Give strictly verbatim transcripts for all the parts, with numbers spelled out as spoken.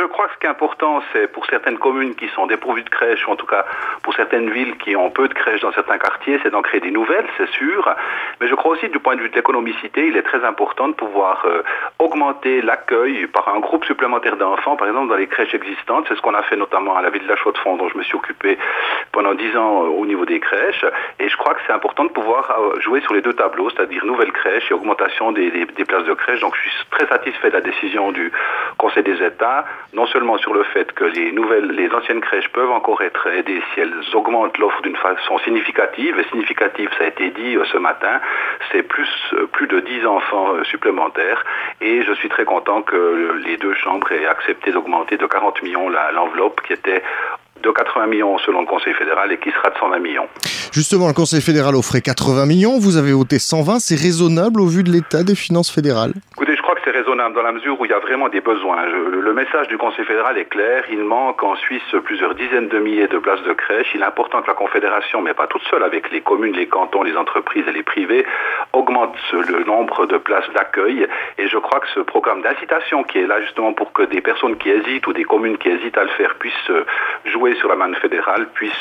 crois que ce qui est important, c'est pour certaines communes qui sont dépourvues de crèches, ou en tout cas pour certaines villes qui ont peu de crèches dans certains quartiers, c'est d'en créer des nouvelles, c'est sûr. Mais je crois aussi, du point de vue de l'économicité, il est très important de pouvoir euh, augmenter l'accueil par un groupe supplémentaire d'enfants, par exemple dans les crèches existantes. C'est ce qu'on a fait notamment à la ville de La Chaux-de-Fonds, dont je me suis occupé pendant dix ans euh, au niveau des crèches. Et je crois que c'est important de pouvoir euh, jouer sur les deux tableaux, c'est-à-dire nouvelles crèches et augmentation des, des, des places de crèche. Donc je suis très satisfait de la décision du Conseil des États, non seulement sur le fait que les nouvelles, les anciennes crèches peuvent encore être aidées si elles augmentent l'offre d'une façon significative. Et significative, ça a été dit euh, ce matin, c'est plus, euh, plus de dix enfants euh, supplémentaires. Et je suis très content que les deux chambres aient accepté d'augmenter de quarante millions la, l'enveloppe qui était de quatre-vingts millions selon le Conseil fédéral et qui sera de cent vingt millions. Justement, le Conseil fédéral offrait quatre-vingts millions, vous avez voté cent vingt, c'est raisonnable au vu de l'état des finances fédérales? Écoutez, je crois que c'est raisonnable dans la mesure où il y a vraiment des besoins. Je, le message du Conseil fédéral est clair, il manque en Suisse plusieurs dizaines de milliers de places de crèche. Il est important que la Confédération, mais pas toute seule, avec les communes, les cantons, les entreprises et les privés, augmente le nombre de places d'accueil. Et je crois que ce programme d'incitation qui est là justement pour que des personnes qui hésitent ou des communes qui hésitent à le faire puissent jouer sur la manne fédérale, puissent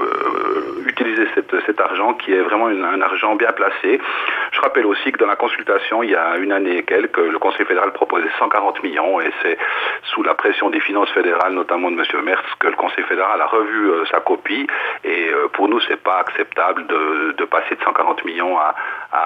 euh, utiliser cette, cet argent qui est vraiment une, un argent bien placé. Je rappelle aussi que dans la consultation, il y a une année et quelques, le Conseil fédéral proposait cent quarante millions et c'est sous la pression des finances fédérales, notamment de M. Merz, que le Conseil fédéral a revu euh, sa copie. Et euh, pour nous, c'est pas acceptable de, de passer de cent quarante millions à,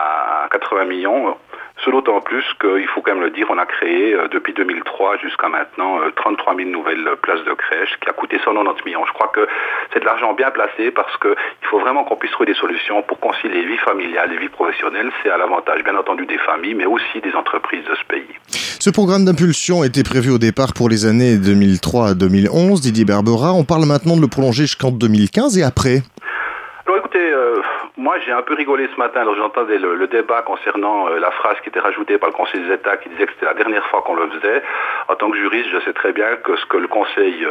à quatre-vingts millions. Ce d'autant plus qu'il faut quand même le dire, on a créé euh, depuis deux mille trois jusqu'à maintenant euh, trente-trois mille nouvelles places de crèche qui a coûté cent quatre-vingt-dix millions. Je crois que c'est de l'argent bien placé parce qu'il faut vraiment qu'on puisse trouver des solutions pour concilier vie familiale et vie professionnelle. C'est à l'avantage bien entendu des familles mais aussi des entreprises de ce pays. Ce programme d'impulsion était prévu au départ pour les années deux mille trois à deux mille onze. Didier Berbera, on parle maintenant de le prolonger jusqu'en deux mille quinze et après? Alors écoutez, euh, moi j'ai un peu rigolé ce matin lorsque j'entendais le, le débat concernant euh, la phrase qui était rajoutée par le Conseil des États qui disait que c'était la dernière fois qu'on le faisait. En tant que juriste, je sais très bien que ce que le Conseil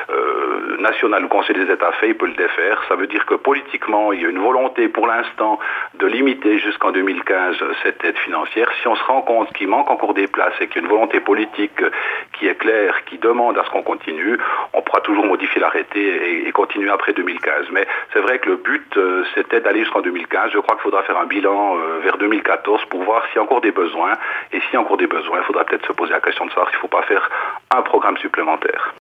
euh, national, le Conseil des États fait, il peut le défaire. Ça veut dire que politiquement, il y a une volonté pour l'instant de limiter jusqu'en deux mille quinze cette aide financière. Si on se rend compte qu'il manque encore des places et qu'il y a une volonté politique qui est claire, qui demande à ce qu'on continue, on pourra toujours modifier l'arrêté et, et continuer après deux mille quinze. Mais c'est vrai que le but Euh, c'était d'aller jusqu'en deux mille quinze. Je crois qu'il faudra faire un bilan euh, vers deux mille quatorze pour voir s'il y a encore des besoins. Et s'il y a encore des besoins, il faudra peut-être se poser la question de savoir s'il ne faut pas faire un programme supplémentaire.